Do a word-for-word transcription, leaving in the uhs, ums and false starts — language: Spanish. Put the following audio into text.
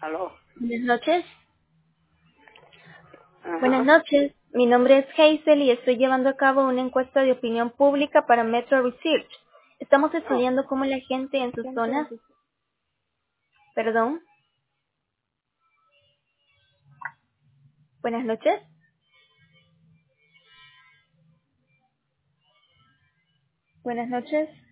Aló. Buenas noches. Buenas Ajá. noches. Mi nombre es Hazel y estoy llevando a cabo una encuesta de opinión pública para Metro Research. Estamos Oh, estudiando cómo la gente en sus zonas... Perdón. Buenas noches. Buenas noches.